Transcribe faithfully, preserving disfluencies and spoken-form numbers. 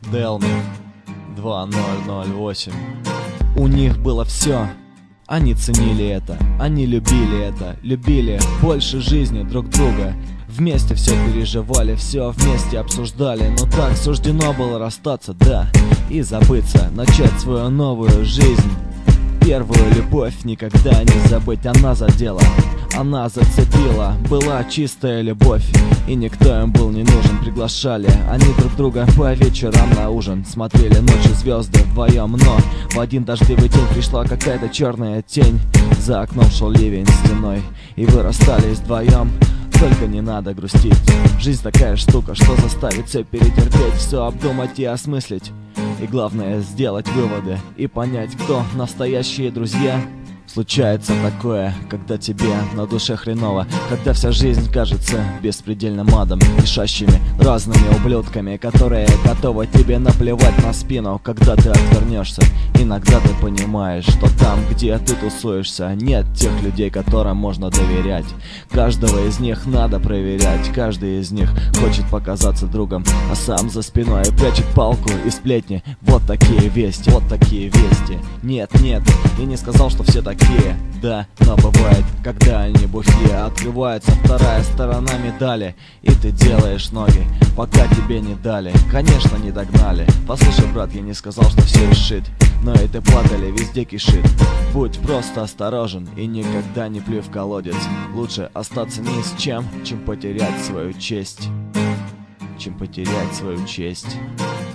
Делми два ноль ноль восемь. У них было все. Они ценили это, они любили это, любили больше жизни друг друга. Вместе все переживали, все вместе обсуждали. Но так суждено было расстаться, да, и забыться, начать свою новую жизнь. Первую любовь никогда не забыть, она задела, она зацепила. Была чистая любовь, и никто им был не нужен. Приглашали они друг друга по вечерам на ужин, смотрели ночи звезды вдвоем. Но в один дождливый день пришла какая-то черная тень. За окном шел ливень стеной, и вы расстались вдвоем. Только не надо грустить, жизнь такая штука, что заставит все перетерпеть, все обдумать и осмыслить. И главное сделать выводы и понять, кто настоящие друзья. Случается такое, когда тебе на душе хреново, когда вся жизнь кажется беспредельным адом, кишащими разными ублюдками, которые готовы тебе наплевать на спину. Когда ты отвернешься, иногда ты понимаешь, что там, где ты тусуешься, нет тех людей, которым можно доверять. Каждого из них надо проверять, каждый из них хочет показаться другом, а сам за спиной прячет палку и сплетни. Вот такие вести, вот такие вести. Нет, нет, я не сказал, что все такие. Да, но бывает, когда они бухие. Открывается вторая сторона медали, и ты делаешь ноги, пока тебе не дали. Конечно, не догнали. Послушай, брат, я не сказал, что все решит, но и ты падали, везде кишит. Будь просто осторожен и никогда не плюй в колодец. Лучше остаться ни с чем, чем потерять свою честь. Чем потерять свою честь.